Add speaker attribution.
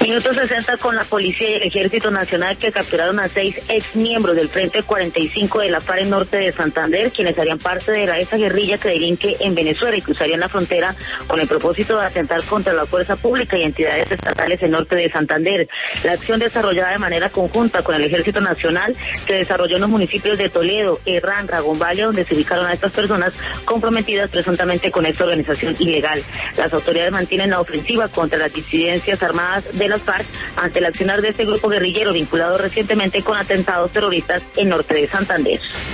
Speaker 1: Minuto 60 con la policía y el Ejército Nacional que capturaron a 6 exmiembros del Frente 45 de la FARC en norte de Santander, quienes harían parte de esa guerrilla que delinque en Venezuela y cruzarían la frontera con el propósito de atentar contra la fuerza pública y entidades estatales en norte de Santander. La acción desarrollada de manera conjunta con el Ejército Nacional se desarrolló en los municipios de Toledo, Herrán, Ragonvalle, donde se ubicaron a estas personas comprometidas presuntamente con esta organización ilegal. Las autoridades mantienen la ofensiva contra las disidencias armadas de las FARC ante el accionar de este grupo guerrillero vinculado recientemente con atentados terroristas en norte de Santander.